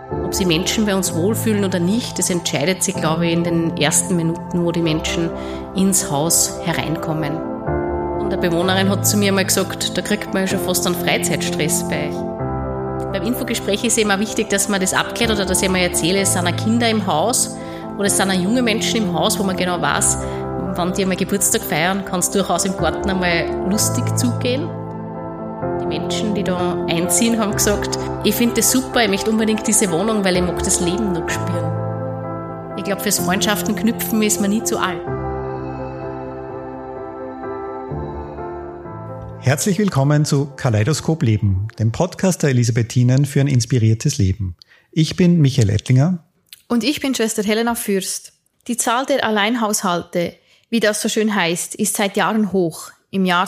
Ob sich Menschen bei uns wohlfühlen oder nicht, das entscheidet sich, glaube ich, in den ersten Minuten, wo die Menschen ins Haus hereinkommen. Und eine Bewohnerin hat zu mir mal gesagt, da kriegt man ja schon fast einen Freizeitstress bei euch. Beim Infogespräch ist eben auch wichtig, dass man das abklärt oder dass ich mal erzähle, es sind auch Kinder im Haus oder es sind auch junge Menschen im Haus, wo man genau weiß, wenn die einmal Geburtstag feiern, kann es durchaus im Garten einmal lustig zugehen. Die Menschen, die da einziehen, haben gesagt, ich finde das super, ich möchte unbedingt diese Wohnung, weil ich mag das Leben noch spüren. Ich glaube, fürs Freundschaften knüpfen ist man nie zu alt. Herzlich willkommen zu Kaleidoskop Leben, dem Podcast der Elisabethinen für ein inspiriertes Leben. Ich bin Michael Ettlinger. Und ich bin Schwester Helena Fürst. Die Zahl der Alleinhaushalte, wie das so schön heißt, ist seit Jahren hoch. Im Jahr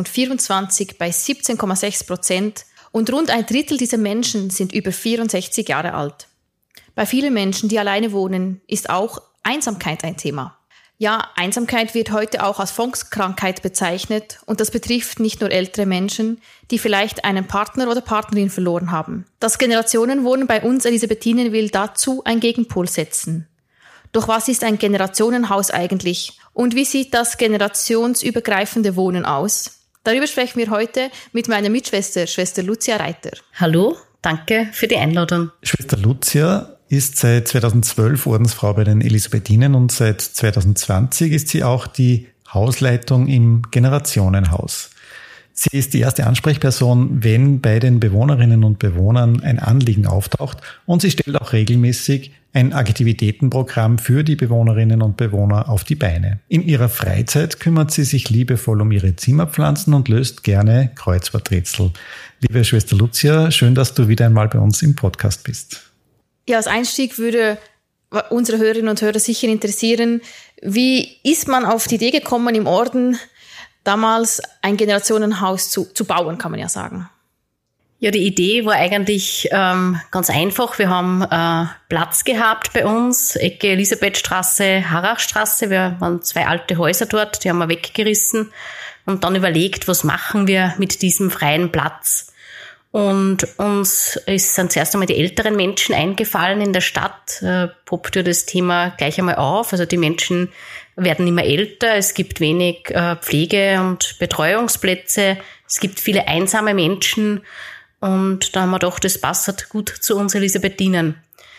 2024 bei 17,6% und rund ein Drittel dieser Menschen sind über 64 Jahre alt. Bei vielen Menschen, die alleine wohnen, ist auch Einsamkeit ein Thema. Ja, Einsamkeit wird heute auch als Volkskrankheit bezeichnet und das betrifft nicht nur ältere Menschen, die vielleicht einen Partner oder Partnerin verloren haben. Das Generationenwohnen bei uns Elisabethinen will dazu einen Gegenpol setzen. Doch was ist ein Generationenhaus eigentlich und wie sieht das generationsübergreifende Wohnen aus? Darüber sprechen wir heute mit meiner Mitschwester, Schwester Lucia Reiter. Hallo, danke für die Einladung. Schwester Lucia ist seit 2012 Ordensfrau bei den Elisabethinen und seit 2020 ist sie auch die Hausleitung im Generationenhaus. Sie ist die erste Ansprechperson, wenn bei den Bewohnerinnen und Bewohnern ein Anliegen auftaucht und sie stellt auch regelmäßig ein Aktivitätenprogramm für die Bewohnerinnen und Bewohner auf die Beine. In ihrer Freizeit kümmert sie sich liebevoll um ihre Zimmerpflanzen und löst gerne Kreuzworträtsel. Liebe Schwester Lucia, schön, dass du wieder einmal bei uns im Podcast bist. Ja, als Einstieg würde unsere Hörerinnen und Hörer sicher interessieren, wie ist man auf die Idee gekommen, im Orden damals ein Generationenhaus zu bauen, kann man ja sagen. Ja, die Idee war eigentlich ganz einfach. Wir haben Platz gehabt bei uns, Ecke Elisabethstraße, Harrachstraße. Wir waren 2 alte Häuser dort, die haben wir weggerissen und dann überlegt, was machen wir mit diesem freien Platz. Und uns sind zuerst einmal die älteren Menschen eingefallen in der Stadt, poppt ja das Thema gleich einmal auf. Also die Menschen werden immer älter, es gibt wenig Pflege- und Betreuungsplätze, es gibt viele einsame Menschen und da haben wir gedacht, das passt gut zu uns Elisabethinen.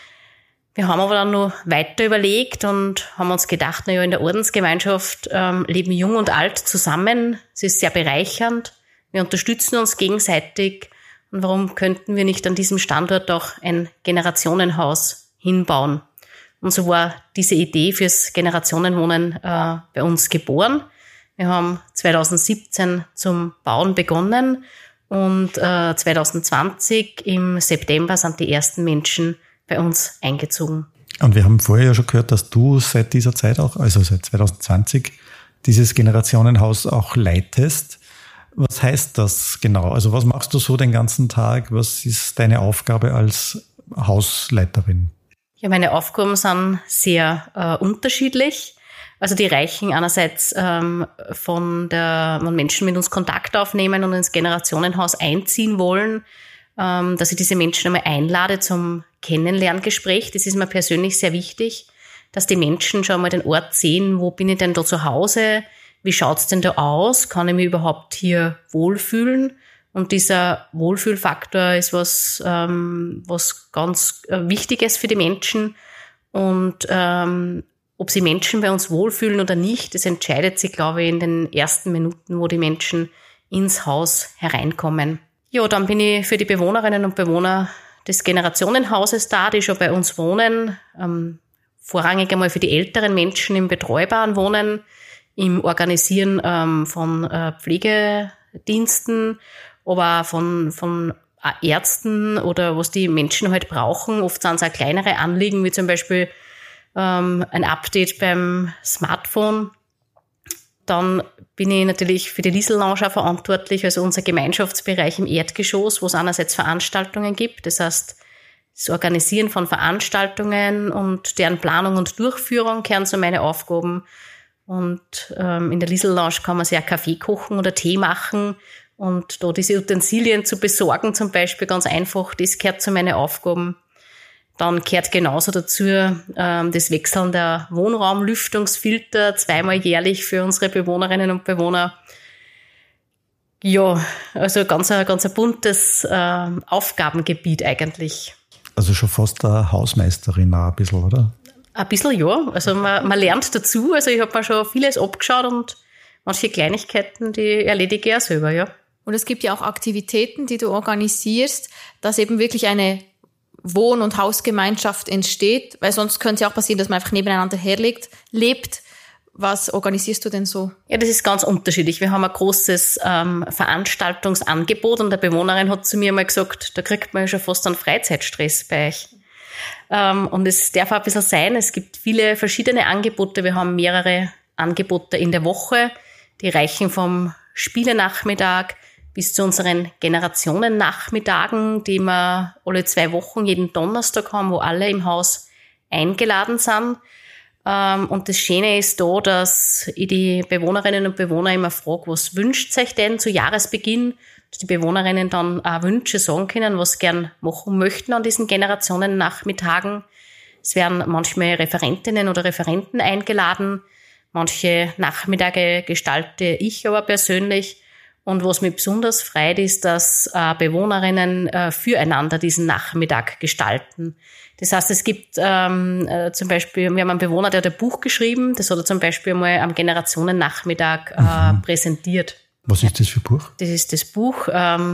Wir haben aber dann noch weiter überlegt und haben uns gedacht, in der Ordensgemeinschaft leben Jung und Alt zusammen, es ist sehr bereichernd, wir unterstützen uns gegenseitig. Und warum könnten wir nicht an diesem Standort auch ein Generationenhaus hinbauen? Und so war diese Idee fürs Generationenwohnen bei uns geboren. Wir haben 2017 zum Bauen begonnen und 2020 im September sind die ersten Menschen bei uns eingezogen. Und wir haben vorher ja schon gehört, dass du seit dieser Zeit auch, also seit 2020, dieses Generationenhaus auch leitest. Was heißt das genau? Also was machst du so den ganzen Tag? Was ist deine Aufgabe als Hausleiterin? Ja, meine Aufgaben sind sehr unterschiedlich. Also die reichen einerseits wenn Menschen mit uns Kontakt aufnehmen und ins Generationenhaus einziehen wollen, dass ich diese Menschen einmal einlade zum Kennenlerngespräch. Das ist mir persönlich sehr wichtig, dass die Menschen schon mal den Ort sehen, wo bin ich denn da zu Hause? Wie schaut's denn da aus? Kann ich mich überhaupt hier wohlfühlen? Und dieser Wohlfühlfaktor ist was ganz Wichtiges für die Menschen. Und ob sie Menschen bei uns wohlfühlen oder nicht, das entscheidet sich, glaube ich, in den ersten Minuten, wo die Menschen ins Haus hereinkommen. Ja, dann bin ich für die Bewohnerinnen und Bewohner des Generationenhauses da, die schon bei uns wohnen. Vorrangig einmal für die älteren Menschen im betreubaren Wohnen, im Organisieren von Pflegediensten, aber von Ärzten oder was die Menschen halt brauchen. Oft sind es auch kleinere Anliegen, wie zum Beispiel ein Update beim Smartphone. Dann bin ich natürlich für die Liesl Lounge auch verantwortlich, also unser Gemeinschaftsbereich im Erdgeschoss, wo es einerseits Veranstaltungen gibt, das heißt, das Organisieren von Veranstaltungen und deren Planung und Durchführung gehören zu meinen Aufgaben. Und in der Liesl Lounge kann man sich auch Kaffee kochen oder Tee machen und da diese Utensilien zu besorgen zum Beispiel, ganz einfach, das gehört zu meinen Aufgaben. Dann gehört genauso dazu das Wechseln der Wohnraumlüftungsfilter 2-mal jährlich für unsere Bewohnerinnen und Bewohner. Ja, also ganz ein buntes Aufgabengebiet eigentlich. Also schon fast eine Hausmeisterin auch ein bisschen, oder? Ein bisschen, ja. Also man lernt dazu. Also ich habe mir schon vieles abgeschaut und manche Kleinigkeiten, die erledige ich auch selber, ja. Und es gibt ja auch Aktivitäten, die du organisierst, dass eben wirklich eine Wohn- und Hausgemeinschaft entsteht, weil sonst könnte es ja auch passieren, dass man einfach nebeneinander lebt. Was organisierst du denn so? Ja, das ist ganz unterschiedlich. Wir haben ein großes Veranstaltungsangebot und eine Bewohnerin hat zu mir mal gesagt, da kriegt man ja schon fast einen Freizeitstress bei euch. Und es darf auch ein bisschen sein, es gibt viele verschiedene Angebote. Wir haben mehrere Angebote in der Woche, die reichen vom Spielenachmittag bis zu unseren Generationennachmittagen, die wir alle 2 Wochen jeden Donnerstag haben, wo alle im Haus eingeladen sind. Und das Schöne ist da, dass ich die Bewohnerinnen und Bewohner immer frage, was wünscht sich denn zu Jahresbeginn, dass die Bewohnerinnen dann auch Wünsche sagen können, was sie gern machen möchten an diesen Generationennachmittagen. Es werden manchmal Referentinnen oder Referenten eingeladen, manche Nachmittage gestalte ich aber persönlich. Und was mich besonders freut, ist, dass Bewohnerinnen füreinander diesen Nachmittag gestalten. Das heißt, es gibt zum Beispiel, wir haben einen Bewohner, der hat ein Buch geschrieben, das hat er zum Beispiel mal am Generationennachmittag präsentiert. Was ist das für ein Buch? Das ist das Buch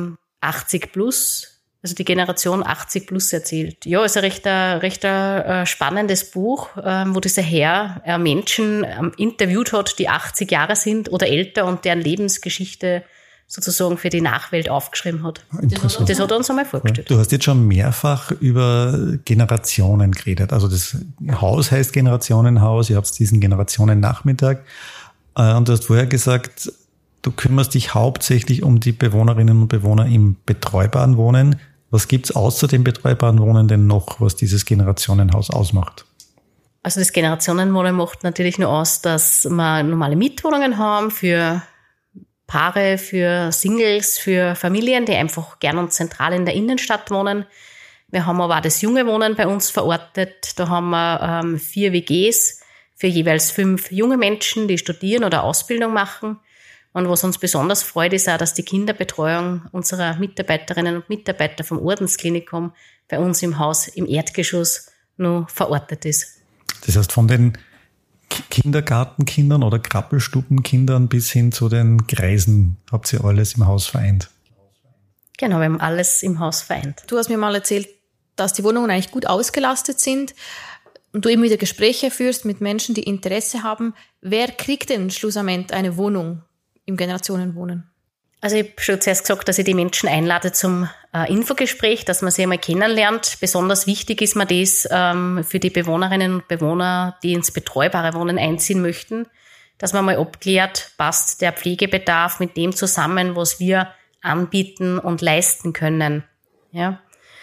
80 plus, also die Generation 80 plus erzählt. Ja, ist ein recht spannendes Buch, wo dieser Herr Menschen interviewt hat, die 80 Jahre sind oder älter und deren Lebensgeschichte sozusagen für die Nachwelt aufgeschrieben hat. Interessant. Das hat er uns einmal vorgestellt. Du hast jetzt schon mehrfach über Generationen geredet. Also das Haus heißt Generationenhaus, ihr habt diesen Generationennachmittag. Und du hast vorher gesagt, du kümmerst dich hauptsächlich um die Bewohnerinnen und Bewohner im betreubaren Wohnen. Was gibt's außer dem betreubaren Wohnen denn noch, was dieses Generationenhaus ausmacht? Also das Generationenwohnen macht natürlich nur aus, dass wir normale Mietwohnungen haben für Paare, für Singles, für Familien, die einfach gern und zentral in der Innenstadt wohnen. Wir haben aber auch das junge Wohnen bei uns verortet. Da haben wir 4 WGs für jeweils 5 junge Menschen, die studieren oder Ausbildung machen. Und was uns besonders freut, ist auch, dass die Kinderbetreuung unserer Mitarbeiterinnen und Mitarbeiter vom Ordensklinikum bei uns im Haus im Erdgeschoss nur verortet ist. Das heißt, von den Kindergartenkindern oder Krabbelstubenkindern bis hin zu den Greisen habt ihr alles im Haus vereint? Genau, wir haben alles im Haus vereint. Du hast mir mal erzählt, dass die Wohnungen eigentlich gut ausgelastet sind und du immer wieder Gespräche führst mit Menschen, die Interesse haben. Wer kriegt denn schlussendlich eine Wohnung im Generationenwohnen? Also ich habe schon zuerst gesagt, dass ich die Menschen einlade zum Infogespräch, dass man sie einmal kennenlernt. Besonders wichtig ist mir das für die Bewohnerinnen und Bewohner, die ins betreubare Wohnen einziehen möchten, dass man mal abklärt, passt der Pflegebedarf mit dem zusammen, was wir anbieten und leisten können. Ja.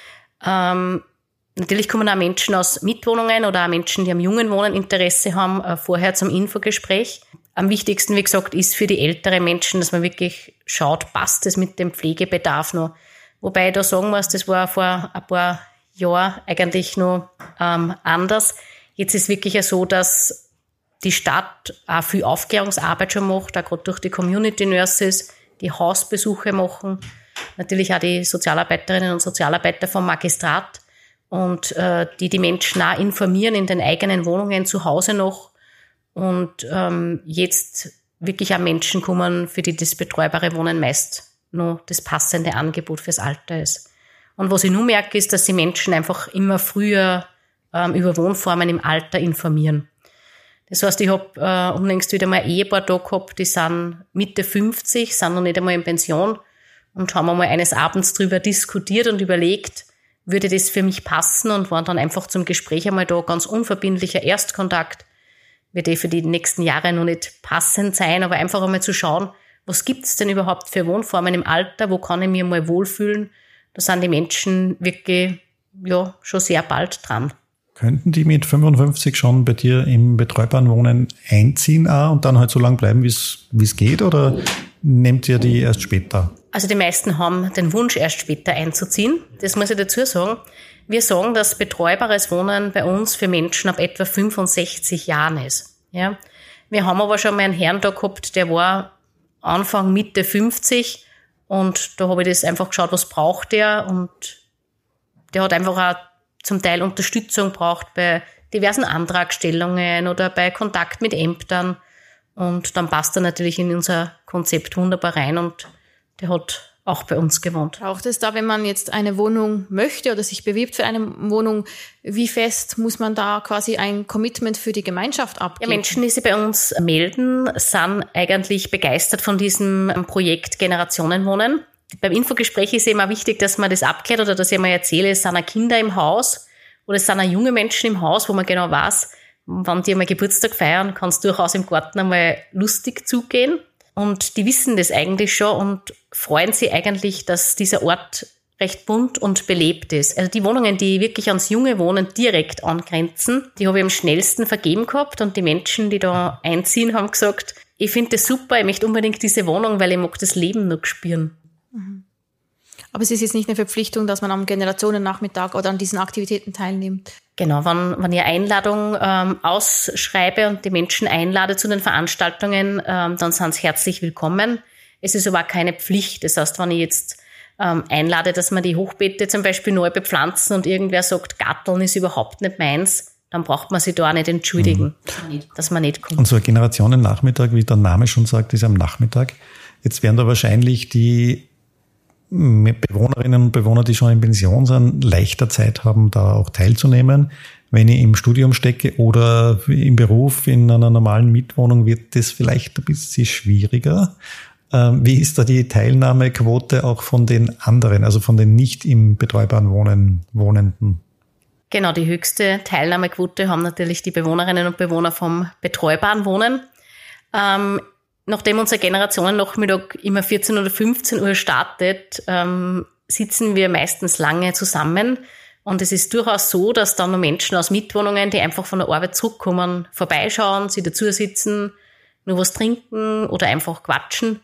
Natürlich kommen auch Menschen aus Mietwohnungen oder auch Menschen, die am jungen Wohnen Interesse haben, vorher zum Infogespräch. Am wichtigsten, wie gesagt, ist für die älteren Menschen, dass man wirklich schaut, passt es mit dem Pflegebedarf noch. Wobei ich da sagen muss, das war vor ein paar Jahren eigentlich noch anders. Jetzt ist wirklich ja so, dass die Stadt auch viel Aufklärungsarbeit schon macht, auch gerade durch die Community Nurses, die Hausbesuche machen, natürlich auch die Sozialarbeiterinnen und Sozialarbeiter vom Magistrat und die Menschen auch informieren in den eigenen Wohnungen zu Hause noch. Und jetzt wirklich auch Menschen kommen, für die das betreubare Wohnen meist noch das passende Angebot fürs Alter ist. Und was ich nun merke, ist, dass die Menschen einfach immer früher über Wohnformen im Alter informieren. Das heißt, ich habe unlängst wieder mal ein Ehepaar da gehabt, die sind Mitte 50, sind noch nicht einmal in Pension und haben einmal eines Abends drüber diskutiert und überlegt, würde das für mich passen, und waren dann einfach zum Gespräch einmal da, ganz unverbindlicher Erstkontakt. Wird für die nächsten Jahre noch nicht passend sein, aber einfach einmal zu schauen, was gibt's denn überhaupt für Wohnformen im Alter, wo kann ich mich mal wohlfühlen? Da sind die Menschen wirklich ja schon sehr bald dran. Könnten die mit 55 schon bei dir im betreubaren Wohnen einziehen auch und dann halt so lange bleiben, wie es geht, oder nehmt ihr die erst später? Also die meisten haben den Wunsch, erst später einzuziehen. Das muss ich dazu sagen. Wir sagen, dass betreubares Wohnen bei uns für Menschen ab etwa 65 Jahren ist. Ja. Wir haben aber schon mal einen Herrn da gehabt, der war Anfang, Mitte 50 und da habe ich das einfach geschaut, was braucht der, und der hat einfach auch zum Teil Unterstützung braucht bei diversen Antragstellungen oder bei Kontakt mit Ämtern, und dann passt er natürlich in unser Konzept wunderbar rein und der hat auch bei uns gewohnt. Braucht es da, wenn man jetzt eine Wohnung möchte oder sich bewirbt für eine Wohnung, wie fest muss man da quasi ein Commitment für die Gemeinschaft abgeben? Ja, Menschen, die sich bei uns melden, sind eigentlich begeistert von diesem Projekt Generationenwohnen. Beim Infogespräch ist eben auch wichtig, dass man das abklärt oder dass ich mal erzähle, es sind auch Kinder im Haus oder es sind auch junge Menschen im Haus, wo man genau weiß, wenn die einmal Geburtstag feiern, kann es durchaus im Garten einmal lustig zugehen. Und die wissen das eigentlich schon und freuen sich eigentlich, dass dieser Ort recht bunt und belebt ist. Also die Wohnungen, die wirklich ans junge Wohnen direkt angrenzen, die habe ich am schnellsten vergeben gehabt, und die Menschen, die da einziehen, haben gesagt, ich finde das super, ich möchte unbedingt diese Wohnung, weil ich mag das Leben noch spüren. Aber es ist jetzt nicht eine Verpflichtung, dass man am Generationennachmittag oder an diesen Aktivitäten teilnimmt. Genau, wenn ich Einladung ausschreibe und die Menschen einlade zu den Veranstaltungen, dann sind sie herzlich willkommen. Es ist aber auch keine Pflicht. Das heißt, wenn ich jetzt einlade, dass wir die Hochbeete zum Beispiel neu bepflanzen und irgendwer sagt, Garteln ist überhaupt nicht meins, dann braucht man sich da auch nicht entschuldigen, dass man nicht kommt. Und so ein Generationennachmittag, wie der Name schon sagt, ist am Nachmittag. Jetzt werden da wahrscheinlich die Bewohnerinnen und Bewohner, die schon in Pension sind, leichter Zeit haben, da auch teilzunehmen. Wenn ich im Studium stecke oder im Beruf in einer normalen Mietwohnung, wird das vielleicht ein bisschen schwieriger. Wie ist da die Teilnahmequote auch von den anderen, also von den nicht im betreubaren Wohnenden? Genau, die höchste Teilnahmequote haben natürlich die Bewohnerinnen und Bewohner vom betreubaren Wohnen. Nachdem unser Generationennachmittag immer 14 oder 15 Uhr startet, sitzen wir meistens lange zusammen. Und es ist durchaus so, dass dann noch Menschen aus Mietwohnungen, die einfach von der Arbeit zurückkommen, vorbeischauen, sie dazu sitzen, nur was trinken oder einfach quatschen.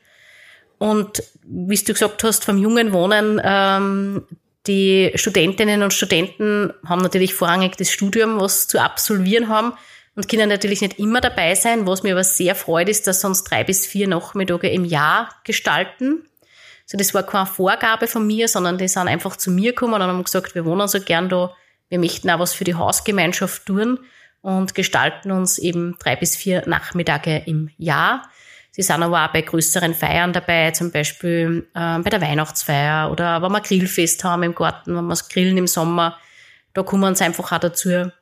Und wie du gesagt hast, vom jungen Wohnen, die Studentinnen und Studenten haben natürlich vorrangig das Studium, was zu absolvieren haben, und können natürlich nicht immer dabei sein. Was mir aber sehr freut, ist, dass sie uns 3 bis 4 Nachmittage im Jahr gestalten. Also das war keine Vorgabe von mir, sondern die sind einfach zu mir gekommen und haben gesagt, wir wohnen so gern da, wir möchten auch was für die Hausgemeinschaft tun und gestalten uns eben 3 bis 4 Nachmittage im Jahr. Sie sind aber auch bei größeren Feiern dabei, zum Beispiel bei der Weihnachtsfeier oder wenn wir Grillfest haben im Garten, wenn wir das Grillen im Sommer, da kommen sie einfach auch dazu.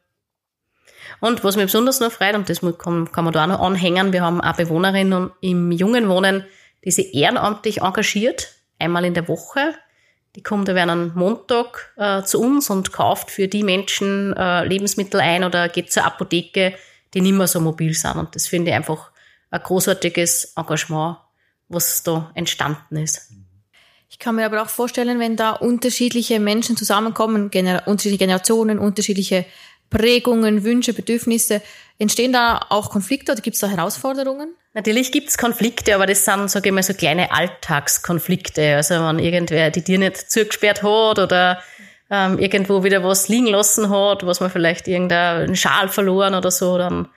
Und was mich besonders noch freut, und das kann man da auch noch anhängen, wir haben auch Bewohnerinnen im jungen Wohnen, die sich ehrenamtlich engagiert, einmal in der Woche. Die kommt, da werden am Montag zu uns und kauft für die Menschen Lebensmittel ein oder geht zur Apotheke, die nicht mehr so mobil sind. Und das finde ich einfach ein großartiges Engagement, was da entstanden ist. Ich kann mir aber auch vorstellen, wenn da unterschiedliche Menschen zusammenkommen, unterschiedliche Generationen, unterschiedliche Prägungen, Wünsche, Bedürfnisse, entstehen da auch Konflikte oder gibt es da Herausforderungen? Natürlich gibt es Konflikte, aber das sind, sage ich mal, so kleine Alltagskonflikte. Also wenn irgendwer die Tür nicht zugesperrt hat oder irgendwo wieder was liegen lassen hat, was man vielleicht irgendeinen Schal verloren oder so, dann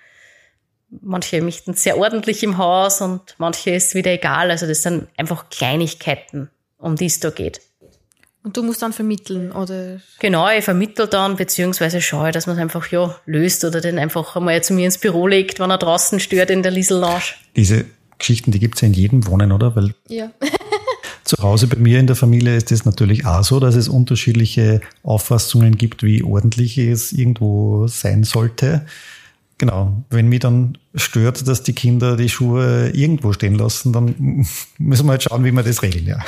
manche möchten sehr ordentlich im Haus und manche ist wieder egal. Also das sind einfach Kleinigkeiten, um die es da geht. Und du musst dann vermitteln, oder? Genau, ich vermittle dann, beziehungsweise schaue, dass man es einfach löst oder den einfach einmal zu mir ins Büro legt, wenn er draußen stört in der Liesel-Lounge. Diese Geschichten, die gibt's ja in jedem Wohnen, oder? Weil ja. Zu Hause bei mir in der Familie ist es natürlich auch so, dass es unterschiedliche Auffassungen gibt, wie ordentlich es irgendwo sein sollte. Genau, wenn mich dann stört, dass die Kinder die Schuhe irgendwo stehen lassen, dann müssen wir halt schauen, wie wir das regeln, ja.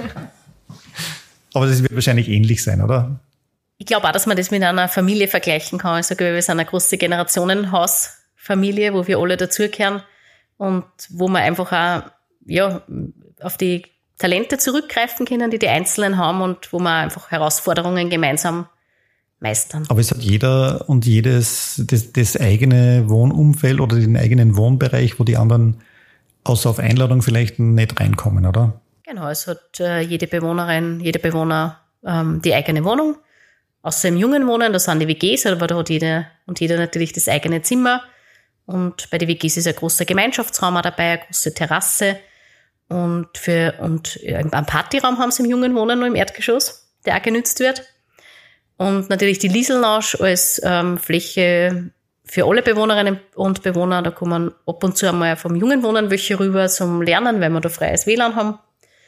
Aber das wird wahrscheinlich ähnlich sein, oder? Ich glaube auch, dass man das mit einer Familie vergleichen kann. Also wir sind eine große Generationenhausfamilie, wo wir alle dazugehören und wo man einfach auch auf die Talente zurückgreifen können, die Einzelnen haben und wo man einfach Herausforderungen gemeinsam meistern. Aber es hat jeder und jedes das eigene Wohnumfeld oder den eigenen Wohnbereich, wo die anderen außer auf Einladung vielleicht nicht reinkommen, oder? Genau, es hat jede Bewohnerin, jeder Bewohner die eigene Wohnung. Außer im Jungen-Wohnen, da sind die WGs, aber da hat jeder natürlich das eigene Zimmer. Und bei den WGs ist ein großer Gemeinschaftsraum auch dabei, eine große Terrasse. Und einen Partyraum haben sie im Jungen-Wohnen noch im Erdgeschoss, der auch genützt wird. Und natürlich die Lieselnausch als Fläche für alle Bewohnerinnen und Bewohner. Da kommen ab und zu einmal vom Jungen-Wohnen welche rüber zum Lernen, weil wir da freies WLAN haben.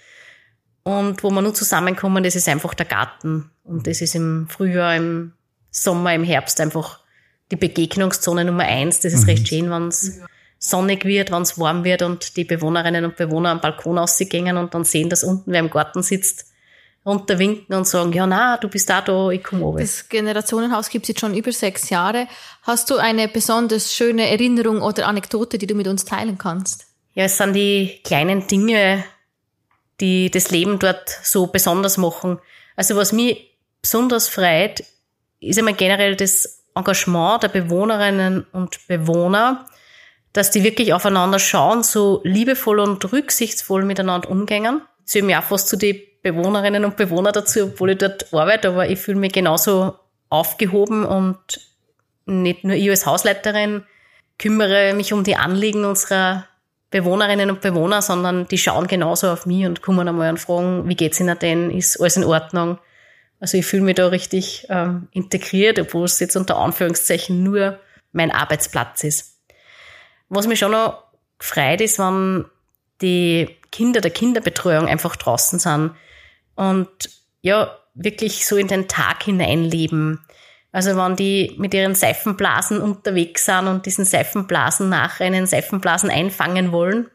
Und wo wir nur zusammenkommen, das ist einfach der Garten. Und das ist im Frühjahr, im Sommer, im Herbst einfach die Begegnungszone Nummer 1. Das ist recht schön, wenn es sonnig wird, wenn es warm wird und die Bewohnerinnen und Bewohner am Balkon rausgehen und dann sehen, dass unten wer im Garten sitzt, runterwinken und sagen, ja, na, du bist auch da, ich komme runter. Das Generationenhaus gibt es jetzt schon über 6 Jahre. Hast du eine besonders schöne Erinnerung oder Anekdote, die du mit uns teilen kannst? Ja, es sind die kleinen Dinge, die das Leben dort so besonders machen. Also was mich besonders freut, ist einmal generell das Engagement der Bewohnerinnen und Bewohner, dass die wirklich aufeinander schauen, so liebevoll und rücksichtsvoll miteinander umgehen. Ich zähle mich auch fast zu den Bewohnerinnen und Bewohnern dazu, obwohl ich dort arbeite, aber ich fühle mich genauso aufgehoben und nicht nur ich als Hausleiterin kümmere mich um die Anliegen unserer Bewohnerinnen und Bewohner, sondern die schauen genauso auf mich und kommen einmal und fragen, wie geht's Ihnen denn? Ist alles in Ordnung? Also ich fühle mich da richtig integriert, obwohl es jetzt unter Anführungszeichen nur mein Arbeitsplatz ist. Was mich schon noch freut, ist, wenn die Kinder der Kinderbetreuung einfach draußen sind und ja, wirklich so in den Tag hineinleben. Also wenn die mit ihren Seifenblasen unterwegs sind und diesen Seifenblasen nachrennen, Seifenblasen einfangen wollen,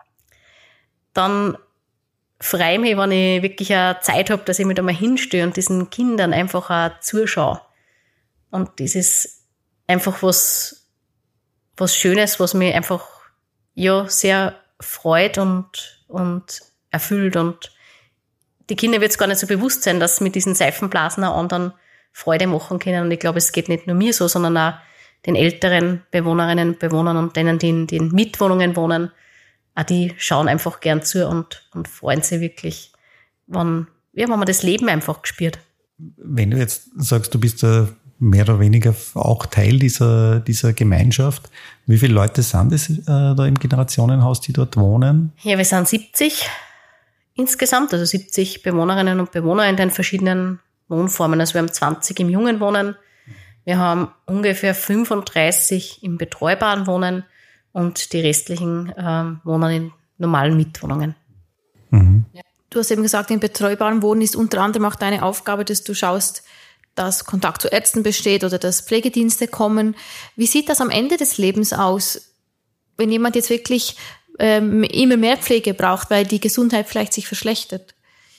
dann freue ich mich, wenn ich wirklich eine Zeit habe, dass ich mich da mal hinstehe und diesen Kindern einfach auch zuschaue. Und das ist einfach was Schönes, was mich einfach ja sehr freut und erfüllt. Und die Kinder wird es gar nicht so bewusst sein, dass sie mit diesen Seifenblasen auch anderen Freude machen können. Und ich glaube, es geht nicht nur mir so, sondern auch den älteren Bewohnerinnen und Bewohnern und denen, die in den Mietwohnungen wohnen. Auch die schauen einfach gern zu und freuen sich wirklich, wenn man das Leben einfach spürt. Wenn du jetzt sagst, du bist da mehr oder weniger auch Teil dieser Gemeinschaft, wie viele Leute sind es da im Generationenhaus, die dort wohnen? Ja, wir sind 70 insgesamt, also 70 Bewohnerinnen und Bewohner in den verschiedenen Wohnformen. Also wir haben 20 im Jungen Wohnen, wir haben ungefähr 35 im betreubaren Wohnen und die restlichen wohnen in normalen Mietwohnungen. Mhm. Du hast eben gesagt, im betreubaren Wohnen ist unter anderem auch deine Aufgabe, dass du schaust, dass Kontakt zu Ärzten besteht oder dass Pflegedienste kommen. Wie sieht das am Ende des Lebens aus, wenn jemand jetzt wirklich immer mehr Pflege braucht, weil die Gesundheit vielleicht sich verschlechtert?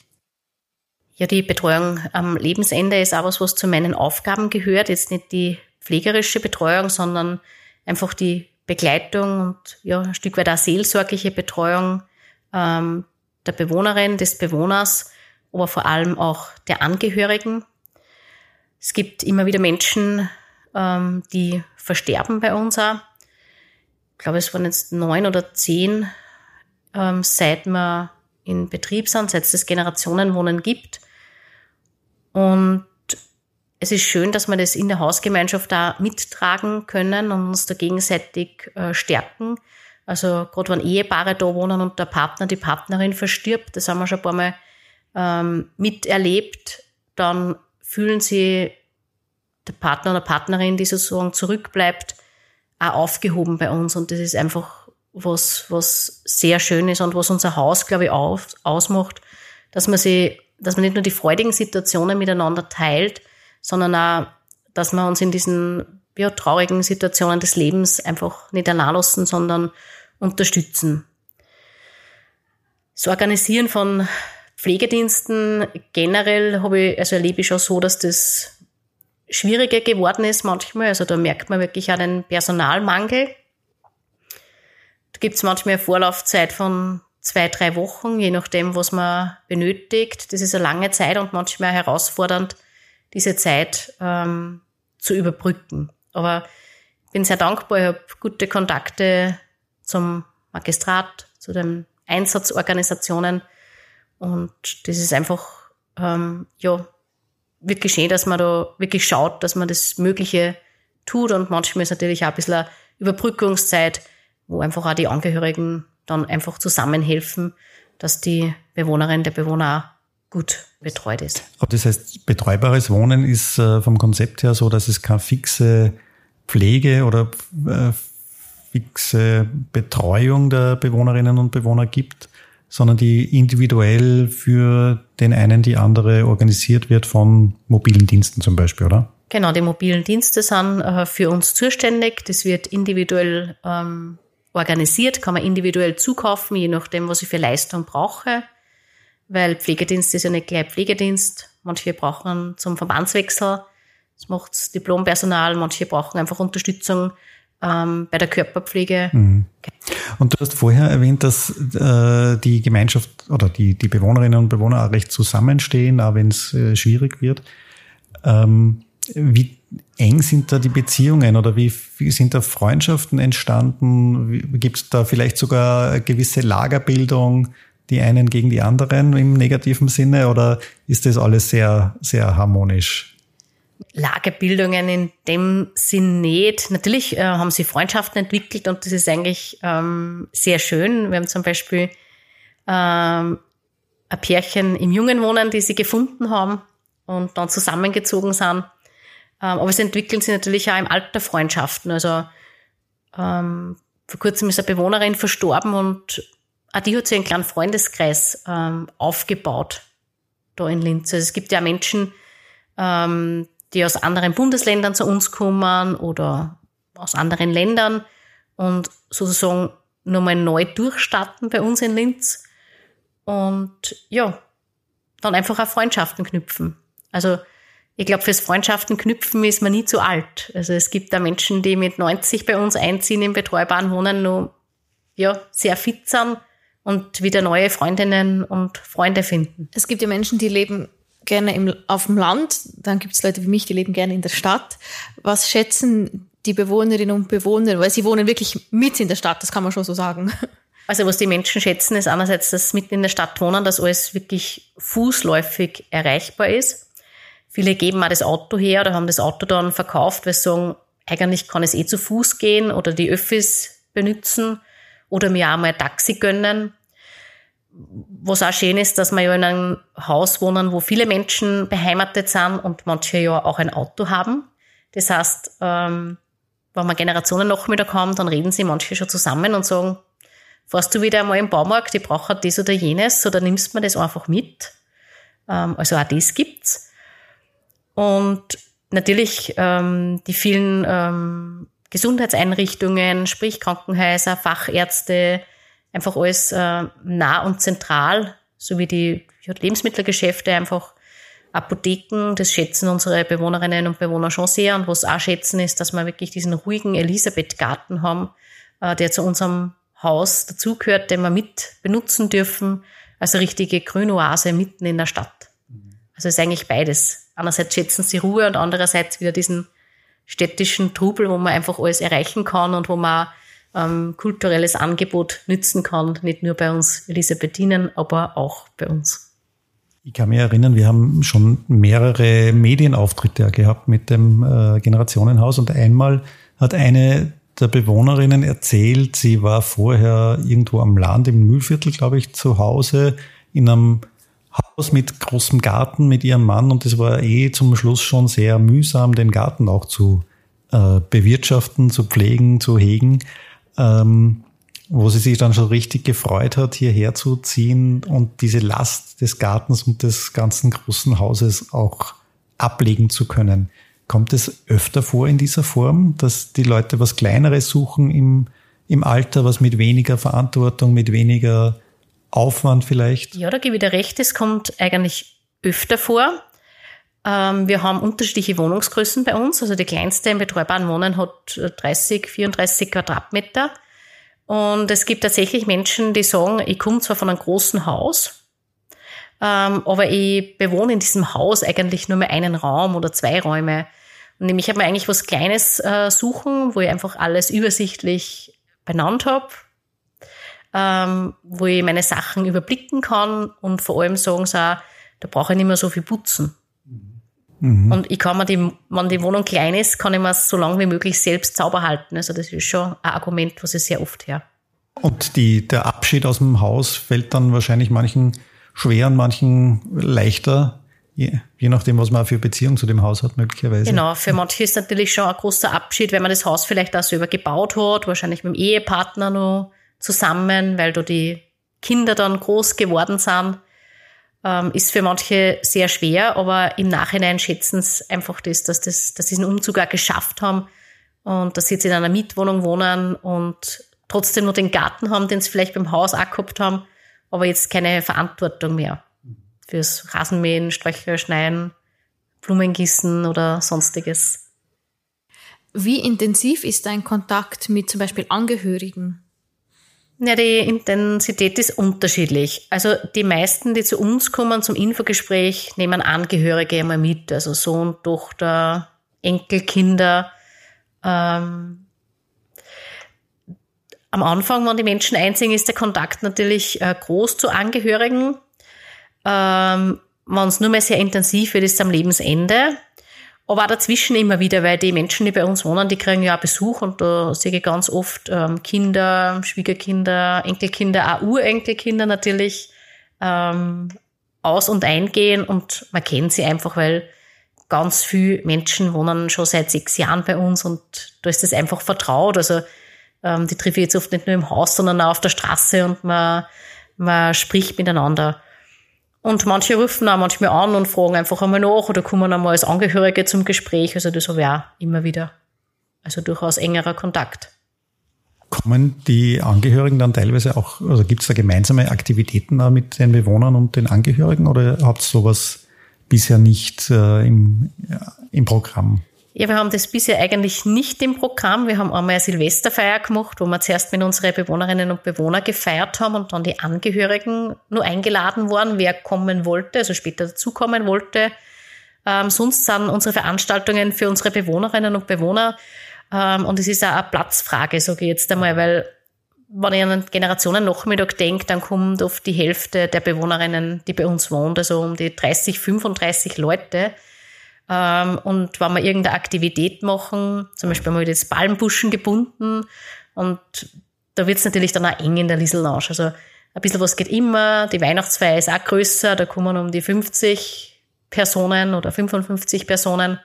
Ja, die Betreuung am Lebensende ist auch was zu meinen Aufgaben gehört. Jetzt nicht die pflegerische Betreuung, sondern einfach die Begleitung und ja, ein Stück weit auch seelsorgliche Betreuung der Bewohnerin, des Bewohners, aber vor allem auch der Angehörigen. Es gibt immer wieder Menschen, die versterben bei uns auch. Ich glaube, es waren jetzt 9 oder 10, seit wir in Betrieb sind, seit es das Generationenwohnen gibt. Und es ist schön, dass wir das in der Hausgemeinschaft da mittragen können und uns da gegenseitig stärken. Also gerade wenn Ehepaare da wohnen und der Partner, die Partnerin verstirbt, das haben wir schon ein paar Mal miterlebt, dann fühlen sie der Partner oder Partnerin, die sozusagen zurückbleibt, auch aufgehoben bei uns. Und das ist einfach was sehr Schönes und was unser Haus, glaube ich, ausmacht, dass man nicht nur die freudigen Situationen miteinander teilt, sondern auch, dass wir uns in diesen traurigen Situationen des Lebens einfach nicht allein lassen, sondern unterstützen. Das Organisieren von Pflegediensten generell erlebe ich schon so, dass das schwieriger geworden ist manchmal. Also da merkt man wirklich auch den Personalmangel. Da gibt es manchmal eine Vorlaufzeit von 2-3 Wochen, je nachdem, was man benötigt. Das ist eine lange Zeit und manchmal herausfordernd, diese Zeit zu überbrücken. Aber ich bin sehr dankbar, ich habe gute Kontakte zum Magistrat, zu den Einsatzorganisationen Und das ist einfach, wirklich schön, dass man da wirklich schaut, dass man das Mögliche tut. Und manchmal ist natürlich auch ein bisschen eine Überbrückungszeit, wo einfach auch die Angehörigen dann einfach zusammenhelfen, dass die Bewohnerin, der Bewohner auch gut betreut ist. Aber das heißt, betreubares Wohnen ist vom Konzept her so, dass es keine fixe Pflege oder fixe Betreuung der Bewohnerinnen und Bewohner gibt, sondern die individuell für den einen, die andere organisiert wird von mobilen Diensten zum Beispiel, oder? Genau, die mobilen Dienste sind für uns zuständig. Das wird individuell organisiert, kann man individuell zukaufen, je nachdem, was ich für Leistung brauche. Weil Pflegedienst ist ja nicht gleich Pflegedienst. Manche brauchen zum Verbandswechsel, das macht das Diplompersonal. Manche brauchen einfach Unterstützung bei der Körperpflege. Mhm. Und du hast vorher erwähnt, dass die Gemeinschaft oder die Bewohnerinnen und Bewohner auch recht zusammenstehen, auch wenn es schwierig wird. Wie eng sind da die Beziehungen oder wie sind da Freundschaften entstanden? Gibt es da vielleicht sogar eine gewisse Lagerbildung, die einen gegen die anderen im negativen Sinne, oder ist das alles sehr, sehr harmonisch? Lagerbildungen in dem Sinn nicht. Natürlich haben sie Freundschaften entwickelt und das ist eigentlich sehr schön. Wir haben zum Beispiel ein Pärchen im Jungen-Wohnen, die sie gefunden haben und dann zusammengezogen sind. Aber es entwickeln sich natürlich auch im Alter Freundschaften. Also vor kurzem ist eine Bewohnerin verstorben und auch die hat sich einen kleinen Freundeskreis aufgebaut da in Linz. Also es gibt ja Menschen, die aus anderen Bundesländern zu uns kommen oder aus anderen Ländern und sozusagen nochmal neu durchstarten bei uns in Linz und ja, dann einfach auch Freundschaften knüpfen. Also ich glaube, fürs Freundschaften knüpfen ist man nie zu alt. Also es gibt da Menschen, die mit 90 bei uns einziehen, im betreubaren Wohnen noch sehr fit sind und wieder neue Freundinnen und Freunde finden. Es gibt ja Menschen, die leben gerne auf dem Land. Dann gibt es Leute wie mich, die leben gerne in der Stadt. Was schätzen die Bewohnerinnen und Bewohner? Weil sie wohnen wirklich mit in der Stadt, das kann man schon so sagen. Also was die Menschen schätzen, ist einerseits, dass mitten in der Stadt wohnen, dass alles wirklich fußläufig erreichbar ist. Viele geben auch das Auto her oder haben das Auto dann verkauft, weil sie sagen, eigentlich kann es zu Fuß gehen oder die Öffis benutzen oder mir auch mal ein Taxi gönnen. Was auch schön ist, dass wir ja in einem Haus wohnen, wo viele Menschen beheimatet sind und manche ja auch ein Auto haben. Das heißt, wenn wir Generationennachmittag haben, dann reden sie manche schon zusammen und sagen, fährst du wieder einmal im Baumarkt, ich brauche das oder jenes, oder nimmst mir das einfach mit. Also auch das gibt's. Und natürlich die vielen Gesundheitseinrichtungen, sprich Krankenhäuser, Fachärzte, einfach alles nah und zentral, sowie die Lebensmittelgeschäfte, einfach Apotheken, das schätzen unsere Bewohnerinnen und Bewohner schon sehr. Und was auch schätzen ist, dass wir wirklich diesen ruhigen Elisabethgarten haben, der zu unserem Haus dazugehört, den wir mit benutzen dürfen, als eine richtige Grünoase mitten in der Stadt. Also es ist eigentlich beides. Einerseits schätzen sie Ruhe und andererseits wieder diesen städtischen Trubel, wo man einfach alles erreichen kann und wo man kulturelles Angebot nützen kann, nicht nur bei uns Elisabethinen, aber auch bei uns. Ich kann mich erinnern, wir haben schon mehrere Medienauftritte gehabt mit dem Generationenhaus und einmal hat eine der Bewohnerinnen erzählt, sie war vorher irgendwo am Land im Mühlviertel, glaube ich, zu Hause in einem Haus mit großem Garten mit ihrem Mann und es war zum Schluss schon sehr mühsam, den Garten auch zu bewirtschaften, zu pflegen, zu hegen, wo sie sich dann schon richtig gefreut hat, hierher zu ziehen und diese Last des Gartens und des ganzen großen Hauses auch ablegen zu können. Kommt es öfter vor in dieser Form, dass die Leute was Kleineres suchen im Alter, was mit weniger Verantwortung, mit weniger Aufwand vielleicht? Ja, da gebe ich dir recht, es kommt eigentlich öfter vor. Wir haben unterschiedliche Wohnungsgrößen bei uns. Also die kleinste im betreubaren Wohnen hat 30, 34 Quadratmeter. Und es gibt tatsächlich Menschen, die sagen, ich komme zwar von einem großen Haus, aber ich bewohne in diesem Haus eigentlich nur mehr einen Raum oder 2 Räume. Und ich habe mir eigentlich was Kleines suchen, wo ich einfach alles übersichtlich benannt habe. wo ich meine Sachen überblicken kann und vor allem sagen sie auch, da brauche ich nicht mehr so viel putzen. Mhm. Und ich kann mir wenn die Wohnung klein ist, kann ich mir so lange wie möglich selbst sauber halten. Also das ist schon ein Argument, was ich sehr oft höre. Und der Abschied aus dem Haus fällt dann wahrscheinlich manchen schwer und manchen leichter, je nachdem, was man auch für Beziehung zu dem Haus hat, möglicherweise. Genau, für manche ist natürlich schon ein großer Abschied, wenn man das Haus vielleicht auch selber gebaut hat, wahrscheinlich mit dem Ehepartner noch zusammen, weil da die Kinder dann groß geworden sind. Ist für manche sehr schwer, aber im Nachhinein schätzen es einfach dass sie den Umzug auch geschafft haben und dass sie jetzt in einer Mietwohnung wohnen und trotzdem nur den Garten haben, den sie vielleicht beim Haus auch gehabt haben, aber jetzt keine Verantwortung mehr fürs Rasenmähen, Sträucher schneiden, Blumen gießen oder sonstiges. Wie intensiv ist dein Kontakt mit zum Beispiel Angehörigen? Ja, die Intensität ist unterschiedlich. Also die meisten, die zu uns kommen zum Infogespräch, nehmen Angehörige immer mit, also Sohn, Tochter, Enkelkinder. Am Anfang, wenn die Menschen einziehen, ist der Kontakt natürlich groß zu Angehörigen. Wenn es nur mehr sehr intensiv wird, ist es am Lebensende. Aber auch dazwischen immer wieder, weil die Menschen, die bei uns wohnen, die kriegen ja auch Besuch und da sehe ich ganz oft Kinder, Schwiegerkinder, Enkelkinder, auch Urenkelkinder natürlich aus- und eingehen und man kennt sie einfach, weil ganz viele Menschen wohnen schon seit 6 Jahren bei uns und da ist das einfach vertraut. Also die treffe ich jetzt oft nicht nur im Haus, sondern auch auf der Straße und man spricht miteinander. Und manche rufen auch manchmal an und fragen einfach einmal nach oder kommen einmal als Angehörige zum Gespräch. Also das habe ich auch immer wieder. Also durchaus engerer Kontakt. Kommen die Angehörigen dann teilweise auch, also gibt es da gemeinsame Aktivitäten auch mit den Bewohnern und den Angehörigen oder habt ihr sowas bisher nicht im Programm? Ja, wir haben das bisher eigentlich nicht im Programm. Wir haben einmal eine Silvesterfeier gemacht, wo wir zuerst mit unseren Bewohnerinnen und Bewohnern gefeiert haben und dann die Angehörigen nur eingeladen waren, wer kommen wollte, also später dazukommen wollte. Sonst sind unsere Veranstaltungen für unsere Bewohnerinnen und Bewohner und es ist auch eine Platzfrage, sage ich jetzt einmal, weil wenn ich an einen Generationennachmittag denke, dann kommt oft die Hälfte der Bewohnerinnen, die bei uns wohnt, also um die 30, 35 Leute. Und wenn wir irgendeine Aktivität machen, zum Beispiel haben wir jetzt Palmbuschen gebunden und da wird es natürlich dann auch eng in der Liesl Lounge. Also ein bisschen was geht immer, die Weihnachtsfeier ist auch grösser, da kommen um die 50 Personen oder 55 Personen.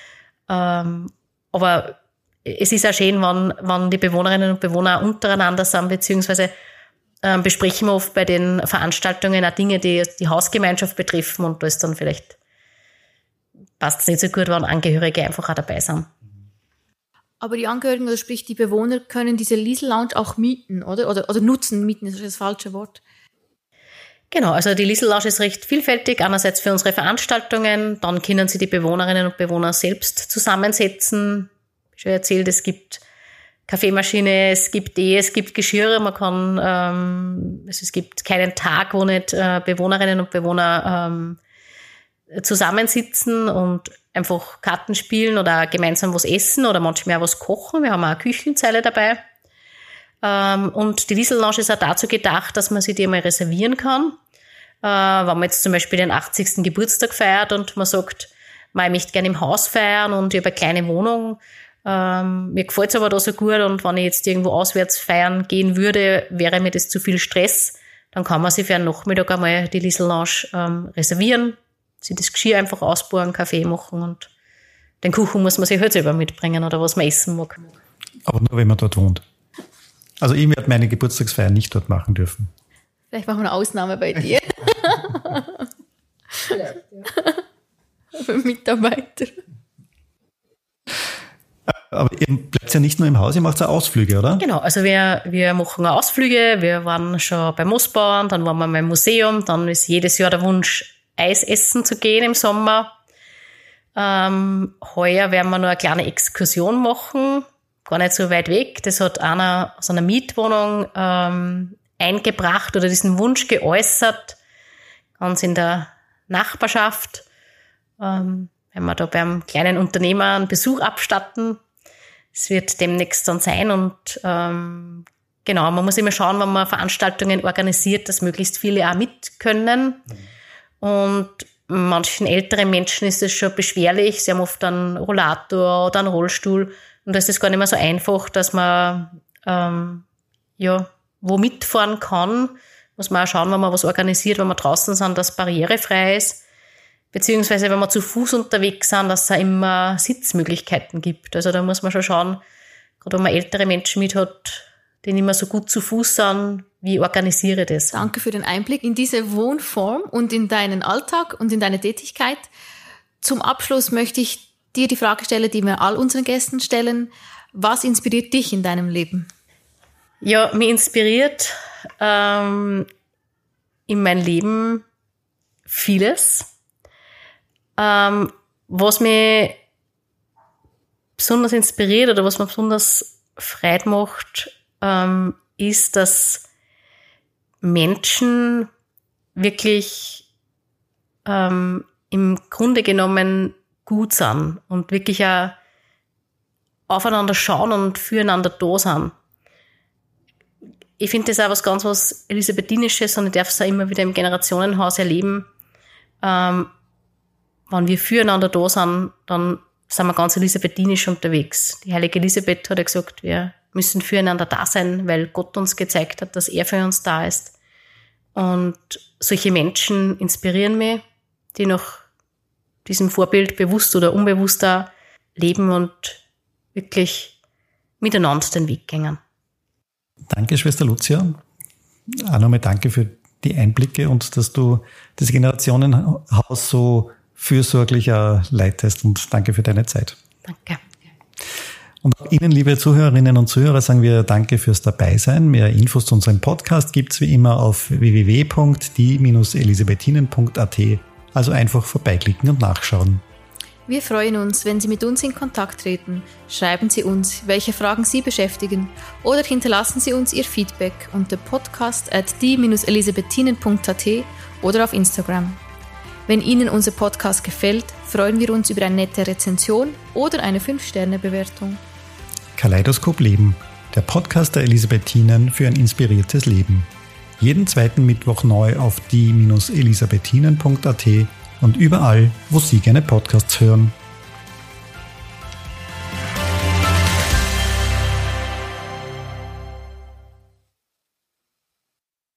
Aber es ist auch schön, wenn die Bewohnerinnen und Bewohner untereinander sind, beziehungsweise besprechen wir oft bei den Veranstaltungen auch Dinge, die die Hausgemeinschaft betreffen und da ist dann vielleicht passt es nicht so gut, wenn Angehörige einfach auch dabei sind. Aber die Angehörigen, also sprich die Bewohner, können diese Liesl Lounge auch mieten, oder? Oder nutzen, mieten ist das falsche Wort. Genau, also die Liesl Lounge ist recht vielfältig. Einerseits für unsere Veranstaltungen, dann können sie die Bewohnerinnen und Bewohner selbst zusammensetzen. Ich habe schon erzählt, es gibt Kaffeemaschine, es gibt Tee, es gibt Geschirre. Man kann, es gibt keinen Tag, wo nicht Bewohnerinnen und Bewohner zusammensitzen und einfach Karten spielen oder gemeinsam was essen oder manchmal auch was kochen. Wir haben auch eine Küchenzeile dabei. Und die Liesl Lounge ist auch dazu gedacht, dass man sich die einmal reservieren kann. Wenn man jetzt zum Beispiel den 80. Geburtstag feiert und man sagt, ich möchte gerne im Haus feiern und ich habe eine kleine Wohnung. Mir gefällt es aber da so gut und wenn ich jetzt irgendwo auswärts feiern gehen würde, wäre mir das zu viel Stress. Dann kann man sich für einen Nachmittag einmal die Liesl Lounge reservieren. Sie das Geschirr einfach ausbauen, Kaffee machen und den Kuchen muss man sich halt selber mitbringen oder was man essen mag. Aber nur, wenn man dort wohnt. Also ich werde meine Geburtstagsfeier nicht dort machen dürfen. Vielleicht machen wir eine Ausnahme bei dir. Für Mitarbeiter. Aber ihr bleibt ja nicht nur im Haus, ihr macht auch Ausflüge, oder? Genau, also wir machen auch Ausflüge. Wir waren schon beim Moosbauern, dann waren wir beim Museum, dann ist jedes Jahr der Wunsch, Eis essen zu gehen im Sommer. Heuer werden wir noch eine kleine Exkursion machen, gar nicht so weit weg. Das hat einer aus einer Mietwohnung eingebracht oder diesen Wunsch geäußert, ganz in der Nachbarschaft. Wenn wir da beim kleinen Unternehmer einen Besuch abstatten. Es wird demnächst dann sein und genau, man muss immer schauen, wenn man Veranstaltungen organisiert, dass möglichst viele auch mit können. Und manchen älteren Menschen ist es schon beschwerlich. Sie haben oft einen Rollator oder einen Rollstuhl. Und da ist es gar nicht mehr so einfach, dass man wo mitfahren kann. Muss man auch schauen, wenn man was organisiert, wenn wir draußen sind, dass barrierefrei ist. Beziehungsweise, wenn wir zu Fuß unterwegs sind, dass es auch immer Sitzmöglichkeiten gibt. Also da muss man schon schauen, gerade wenn man ältere Menschen mit hat, die nicht mehr so gut zu Fuß sind, wie organisiere ich das? Danke für den Einblick in diese Wohnform und in deinen Alltag und in deine Tätigkeit. Zum Abschluss möchte ich dir die Frage stellen, die wir all unseren Gästen stellen. Was inspiriert dich in deinem Leben? Ja, mich inspiriert in meinem Leben vieles. Was mich besonders inspiriert oder was mir besonders Freude macht, ist, dass Menschen wirklich im Grunde genommen gut sind und wirklich auch aufeinander schauen und füreinander da sind. Ich finde das auch was Elisabethinisches und ich darf es auch immer wieder im Generationenhaus erleben. Wenn wir füreinander da sind, dann sind wir ganz elisabethinisch unterwegs. Die heilige Elisabeth hat ja gesagt, wir müssen füreinander da sein, weil Gott uns gezeigt hat, dass er für uns da ist. Und solche Menschen inspirieren mich, die nach diesem Vorbild bewusst oder unbewusst da leben und wirklich miteinander den Weg gehen. Danke, Schwester Lucia. Auch nochmal danke für die Einblicke und dass du das Generationenhaus so fürsorglich leitest und danke für deine Zeit. Danke. Und auch Ihnen, liebe Zuhörerinnen und Zuhörer, sagen wir danke fürs Dabeisein. Mehr Infos zu unserem Podcast gibt's wie immer auf www.die-elisabethinen.at. Also einfach vorbeiklicken und nachschauen. Wir freuen uns, wenn Sie mit uns in Kontakt treten. Schreiben Sie uns, welche Fragen Sie beschäftigen oder hinterlassen Sie uns Ihr Feedback unter podcast@die-elisabethinen.at oder auf Instagram. Wenn Ihnen unser Podcast gefällt, freuen wir uns über eine nette Rezension oder eine 5-Sterne-Bewertung. Kaleidoskop Leben, der Podcast der Elisabethinen für ein inspiriertes Leben. Jeden zweiten Mittwoch neu auf die-elisabethinen.at und überall, wo Sie gerne Podcasts hören.